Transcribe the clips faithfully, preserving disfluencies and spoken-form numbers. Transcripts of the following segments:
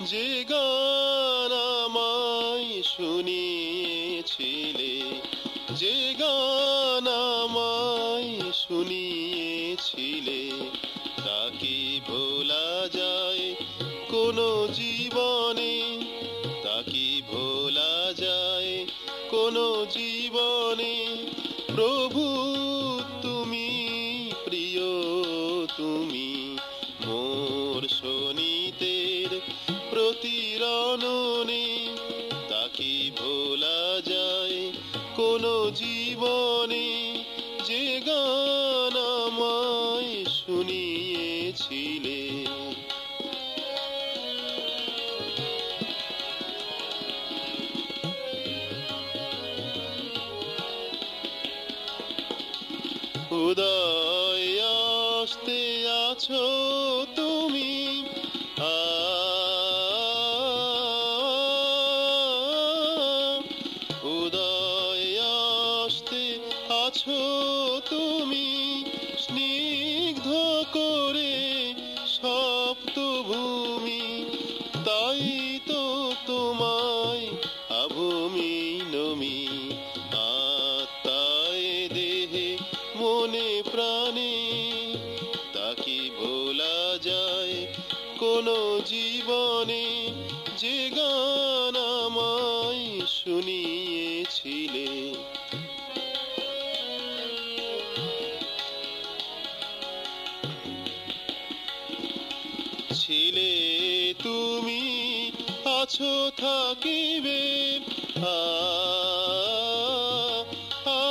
যে গান আমায় শুনিয়েছিলে, যে গান আমায় শুনিয়েছিলে, তা কি ভোলা যায় কোনো জীবনে? তা কি ভোলা যায় কোনো জীবনে? প্রভু তুমি প্রিয়, তুমি মোর শোনিতের প্রতিরণনে। তা কি ভোলা যায় কোনো জীবনে? যে গান আমায় শুনিয়েছিলে। উদয় আসতে আছো তুমি, আ উদয় আসতে আছো তুমি, স্নিগ্ধ করে সপ্তভূমি। তাই তো তোমায় আভূমি নমি, আত্মায় দেহে মনে প্রাণে। তা কি ভোলা যায় কোনো জীবনে? যে গান আমায় শুনিয়েছিলে। ছিলে তুমি, আছো থাকিবে, আ আ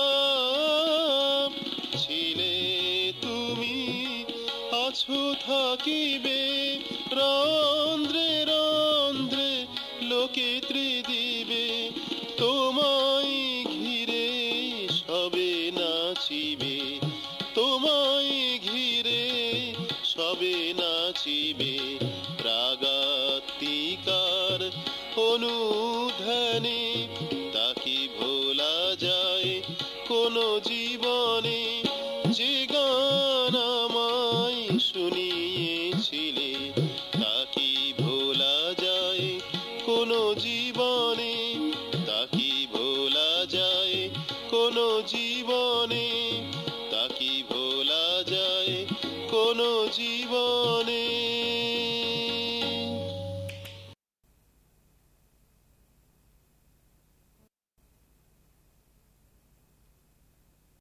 ছিলে তুমি, আছো থাকিবে, রন্ধ্রে রন্ধ্রে লোকে ত্রিদিবে। তোমায় ঘিরে সবে নাচিবে, তোমায় ঘিরে সবে নাচিবে। প্রাগাত্মিকার অনুধ্যানে, তা কি ভোলা যায় কোনো জীবনে?